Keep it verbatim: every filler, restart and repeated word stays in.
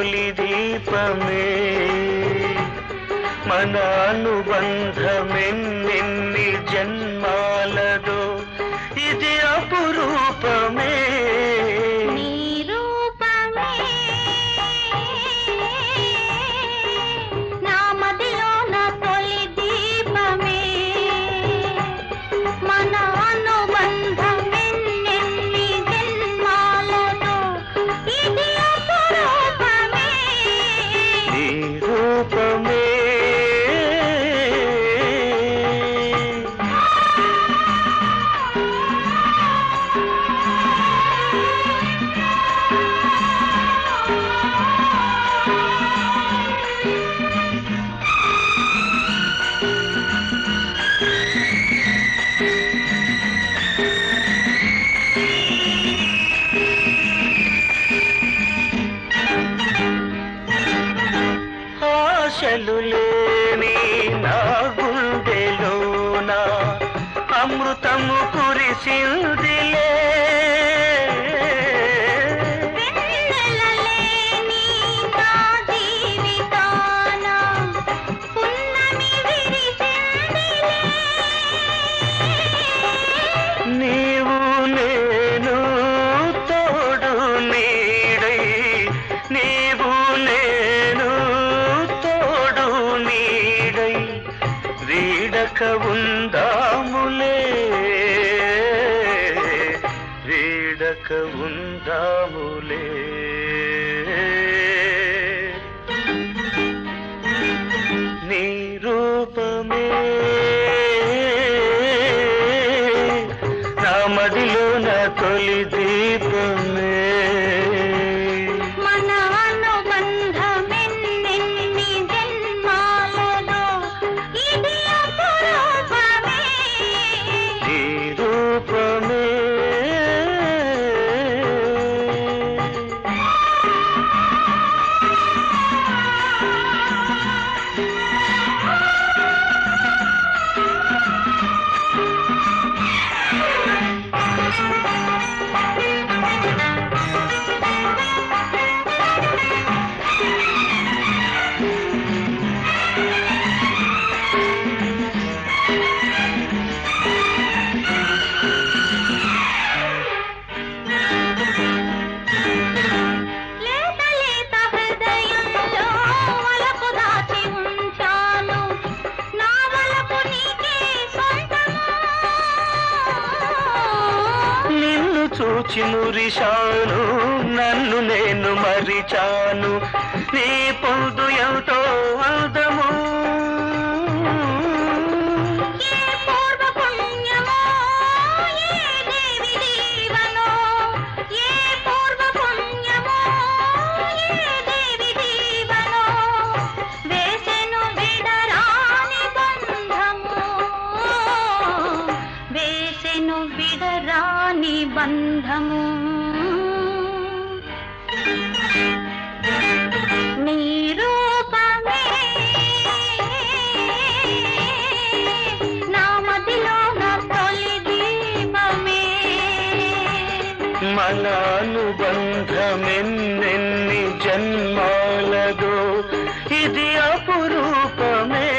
తొలి దీపమే మన అనుబంధమెన్నెన్ని జన్మాలదో ఇది అపురూపమే ఆశలు లేని నా గుండెలోన అమృతము కురిసిందిలే నీవు నేను తోడు నీడై నీవు నేను వీడక ఉందాములే వీడక ఉందాములే నీ రూపమే నా మదిలో నా తొలి దీపమే చూచి మురిశాను నన్ను నేను మరిచాను నీ పొందు ఎంతో అందము విడరాని బంధము నీ రూపమే నా మదిలో నా తొలి దీపమే మన అనుబంధమెన్నెన్ని జన్మాలదో ఇది అపురూపమే